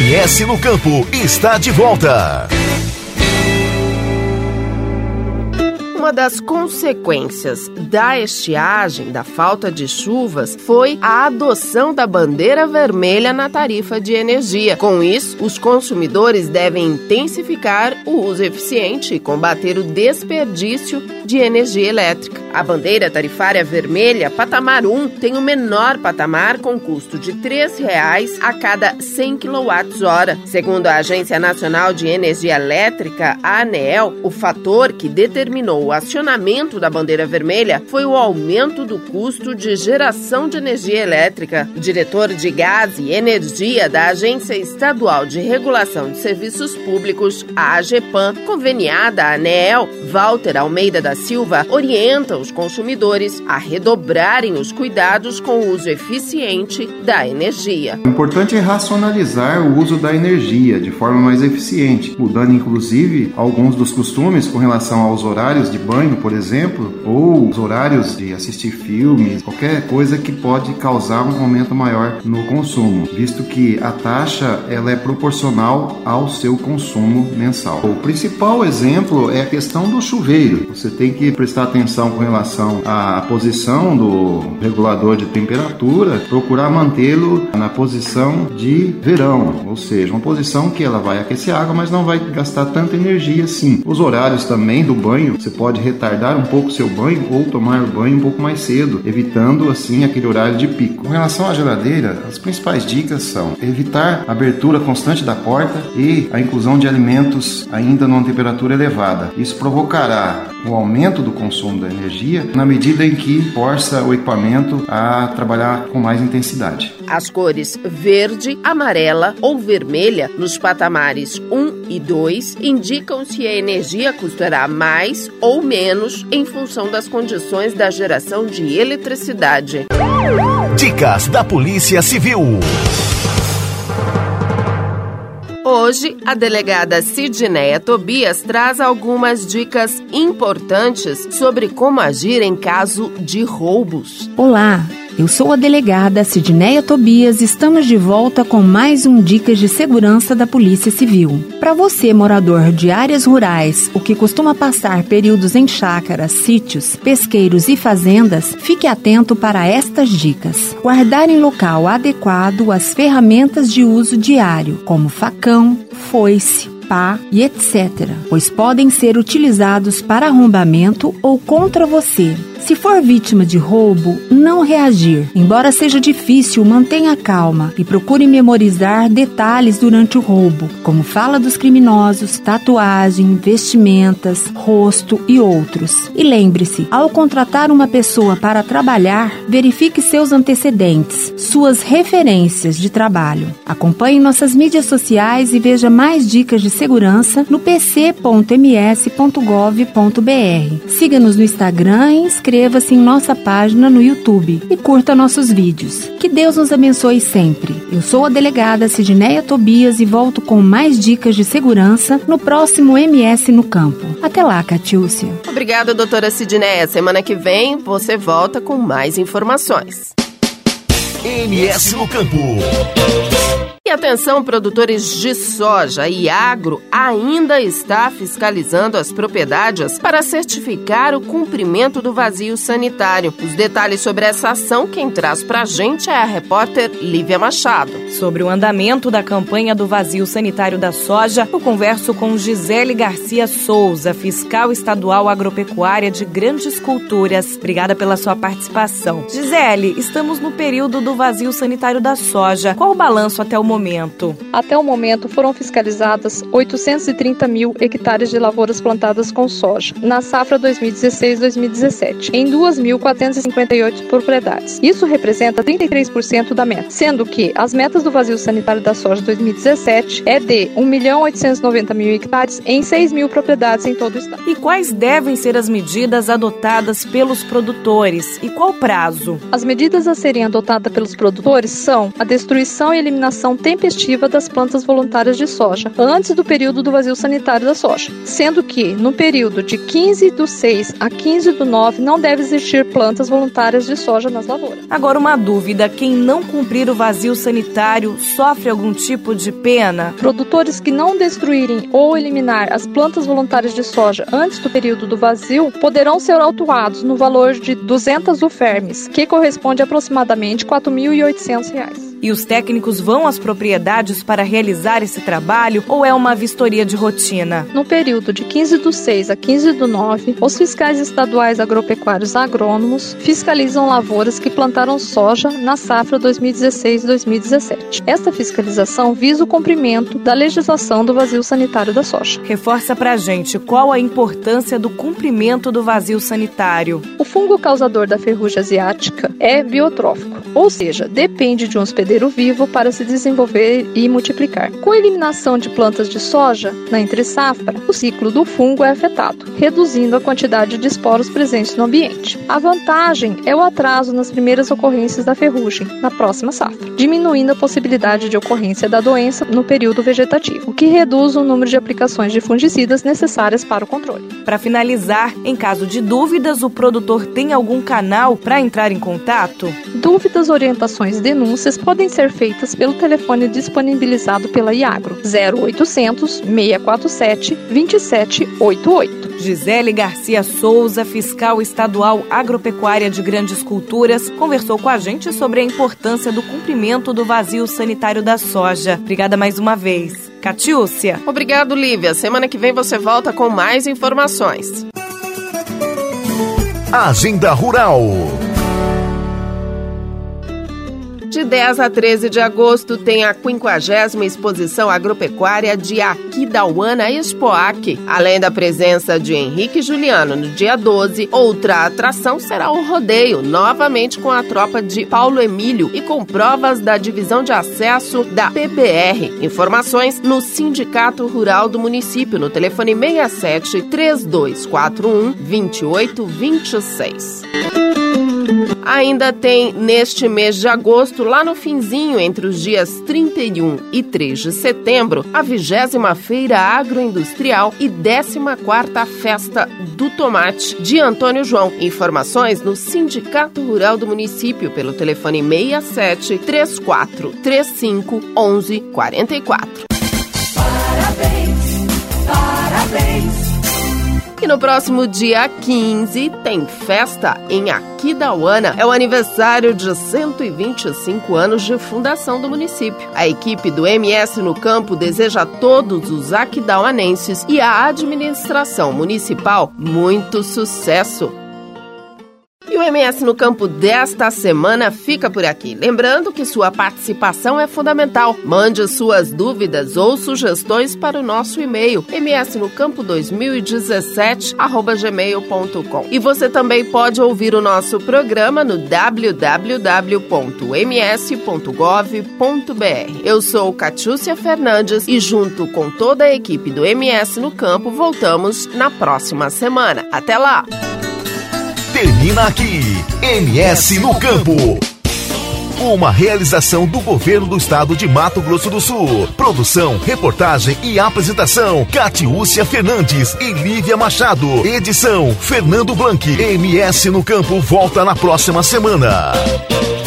MS no Campo está de volta. Uma das consequências da estiagem, da falta de chuvas, foi a adoção da bandeira vermelha na tarifa de energia. Com isso, os consumidores devem intensificar o uso eficiente e combater o desperdício de energia elétrica. A bandeira tarifária vermelha, patamar 1, tem o menor patamar com custo de R$ 3,00 a cada 100 kWh. Segundo a Agência Nacional de Energia Elétrica, a ANEEL, o fator que determinou o acionamento da bandeira vermelha foi o aumento do custo de geração de energia elétrica. O diretor de Gás e Energia da Agência Estadual de Regulação de Serviços Públicos, a AGEPAN, conveniada à ANEEL, Walter Almeida da Silva, orienta os consumidores a redobrarem os cuidados com o uso eficiente da energia. O importante é racionalizar o uso da energia de forma mais eficiente, mudando inclusive alguns dos costumes com relação aos horários de banho, por exemplo, ou os horários de assistir filmes, qualquer coisa que pode causar um aumento maior no consumo, visto que a taxa ela é proporcional ao seu consumo mensal. O principal exemplo é a questão do chuveiro. Você tem que prestar atenção com relação à posição do regulador de temperatura, procurar mantê-lo na posição de verão, ou seja, uma posição que ela vai aquecer a água, mas não vai gastar tanta energia assim. Os horários também do banho, você pode retardar um pouco seu banho ou tomar o banho um pouco mais cedo, evitando assim aquele horário de pico. Com relação à geladeira, as principais dicas são evitar a abertura constante da porta e a inclusão de alimentos ainda numa temperatura elevada. Isso provocará o aumento do consumo da energia na medida em que força o equipamento a trabalhar com mais intensidade. As cores verde, amarela ou vermelha nos patamares 1 e 2 indicam se a energia custará mais ou menos em função das condições da geração de eletricidade. Dicas da Polícia Civil. Hoje, a delegada Sidneia Tobias traz algumas dicas importantes sobre como agir em caso de roubos. Olá! Eu sou a delegada Sidneia Tobias e estamos de volta com mais um Dicas de Segurança da Polícia Civil. Para você, morador de áreas rurais, o que costuma passar períodos em chácaras, sítios, pesqueiros e fazendas, fique atento para estas dicas. Guardar em local adequado as ferramentas de uso diário, como facão, foice, pá e etc., pois podem ser utilizados para arrombamento ou contra você. Se for vítima de roubo, não reagir. Embora seja difícil, mantenha calma e procure memorizar detalhes durante o roubo, como fala dos criminosos, tatuagem, vestimentas, rosto e outros. E lembre-se, ao contratar uma pessoa para trabalhar, verifique seus antecedentes, suas referências de trabalho. Acompanhe nossas mídias sociais e veja mais dicas de segurança no pc.ms.gov.br. Siga-nos no Instagram e inscreva-se em nossa página no YouTube e curta nossos vídeos. Que Deus nos abençoe sempre. Eu sou a delegada Sidneia Tobias e volto com mais dicas de segurança no próximo MS no Campo. Até lá, Catiúcia. Obrigada, doutora Sidneia. Semana que vem você volta com mais informações. MS no Campo. E atenção, produtores de soja e agro ainda está fiscalizando as propriedades para certificar o cumprimento do vazio sanitário. Os detalhes sobre essa ação, quem traz pra gente é a repórter Lívia Machado. Sobre o andamento da campanha do vazio sanitário da soja, eu converso com Gisele Garcia Souza, fiscal estadual agropecuária de Grandes Culturas. Obrigada pela sua participação. Gisele, estamos no período do vazio sanitário da soja. Qual o balanço até o momento? Até o momento foram fiscalizadas 830 mil hectares de lavouras plantadas com soja, na safra 2016-2017, em 2.458 propriedades. Isso representa 33% da meta, sendo que as metas do vazio sanitário da soja 2017 é de 1.890.000 hectares em 6 mil propriedades em todo o estado. E quais devem ser as medidas adotadas pelos produtores? E qual prazo? As medidas a serem adotadas pelos produtores são a destruição e eliminação temporária intempestiva das plantas voluntárias de soja, antes do período do vazio sanitário da soja, sendo que, no período de 15/6 a 15/9, não deve existir plantas voluntárias de soja nas lavouras. Agora uma dúvida, quem não cumprir o vazio sanitário sofre algum tipo de pena? Produtores que não destruírem ou eliminar as plantas voluntárias de soja antes do período do vazio poderão ser autuados no valor de 200 UFERMs, que corresponde a aproximadamente R$ 4.800. E os técnicos vão às propriedades para realizar esse trabalho ou é uma vistoria de rotina? No período de 15/6 a 15/9, os fiscais estaduais agropecuários agrônomos fiscalizam lavouras que plantaram soja na safra 2016-2017. Esta fiscalização visa o cumprimento da legislação do vazio sanitário da soja. Reforça pra gente qual a importância do cumprimento do vazio sanitário. O fungo causador da ferrugem asiática é biotrófico, ou seja, depende de um hospedeiro vivo para se desenvolver e multiplicar. Com a eliminação de plantas de soja na entre-safra, o ciclo do fungo é afetado, reduzindo a quantidade de esporos presentes no ambiente. A vantagem é o atraso nas primeiras ocorrências da ferrugem na próxima safra, diminuindo a possibilidade de ocorrência da doença no período vegetativo, o que reduz o número de aplicações de fungicidas necessárias para o controle. Para finalizar, em caso de dúvidas, o produtor tem algum canal para entrar em contato? Dúvidas, orientações e denúncias podem ser feitas pelo telefone disponibilizado pela Iagro, 0800 647 2788. Gisele Garcia Souza, fiscal estadual agropecuária de Grandes Culturas, conversou com a gente sobre a importância do cumprimento do vazio sanitário da soja. Obrigada mais uma vez. Catiúcia. Obrigado, Lívia. Semana que vem você volta com mais informações. Agenda Rural. De 10 a 13 de agosto tem a 50ª Exposição Agropecuária de Aquidauana Expoac. Além da presença de Henrique Juliano no dia 12, outra atração será o rodeio, novamente com a tropa de Paulo Emílio e com provas da divisão de acesso da PBR. Informações no Sindicato Rural do município, no telefone 67 3241 2826. Ainda tem neste mês de agosto, lá no finzinho, entre os dias 31 e 3 de setembro, a 20ª Feira Agroindustrial e 14ª Festa do Tomate de Antônio João. Informações no Sindicato Rural do município pelo telefone 67 3435 1144. Parabéns, parabéns. E no próximo dia 15 tem festa em Aquidauana. É o aniversário de 125 anos de fundação do município. A equipe do MS no Campo deseja a todos os aquidauanenses e à administração municipal muito sucesso. E o MS no Campo desta semana fica por aqui. Lembrando que sua participação é fundamental. Mande suas dúvidas ou sugestões para o nosso e-mail msnocampo2017@gmail.com. E você também pode ouvir o nosso programa no www.ms.gov.br. Eu sou Catiúcia Fernandes e junto com toda a equipe do MS no Campo voltamos na próxima semana. Até lá! Termina aqui, MS no Campo. Uma realização do Governo do Estado de Mato Grosso do Sul. Produção, reportagem e apresentação, Catiúcia Fernandes e Lívia Machado. Edição, Fernando Blanc. MS no Campo volta na próxima semana.